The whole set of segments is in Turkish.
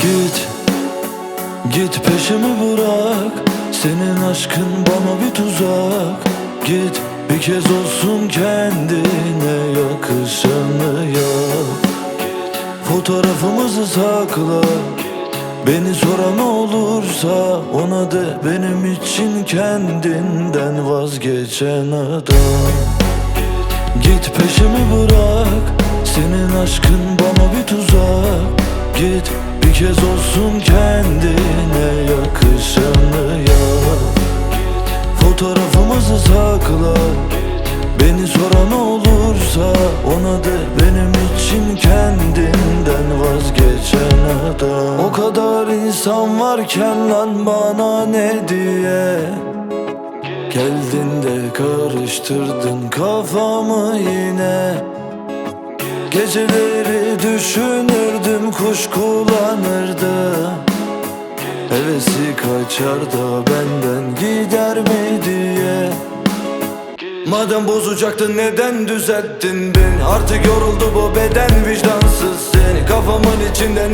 Git, git peşimi bırak. Senin aşkın bana bir tuzak. Git, bir kez olsun kendine yakışanı yap. Fotoğrafımızı sakla. Beni soran olursa ona de benim için kendinden vazgeçen adam. Git peşimi bırak. Senin aşkın bana bir tuzak. Git, bir kez olsun kendine yakışanı yap. Fotoğrafımızı sakla. Beni soran olursa ona de benim için kendinden vazgeçen adam. O kadar insan varken lan bana ne diye geldin de karıştırdın kafamı yine. Geceleri düşünürdüm, kuşkulanırdı. Hevesi kaçar da benden gider mi diye. Madem bozacaktın neden düzelttin beni? Artık yoruldu bu beden, vicdansız seni. Kafamın içinde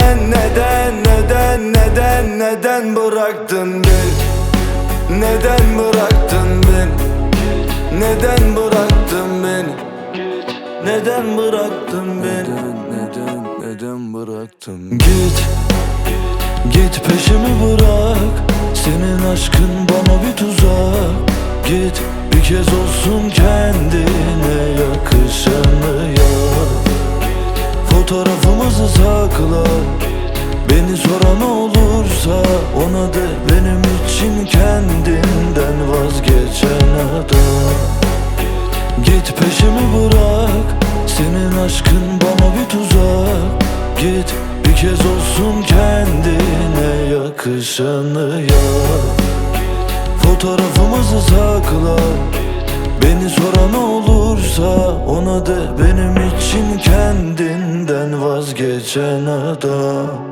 neden bıraktın beni? Neden bıraktın beni? Neden bıraktın beni? Neden bıraktın beni? Neden bıraktın? Git, git peşimi bırak. Senin aşkın bana bir tuzak. Git, bir kez olsun kendine yakışanı yap. Fotoğrafımızı sakla. Beni soran olursa ona de benim için kendinden vazgeçen adam. Git peşimi bırak. Senin aşkın bana bir tuzak. Git, bir kez olsun kendine yakışanı yap. Fotoğrafımızı sakla. Beni soran olursa ona de benim için kendinden vazgeçen adam.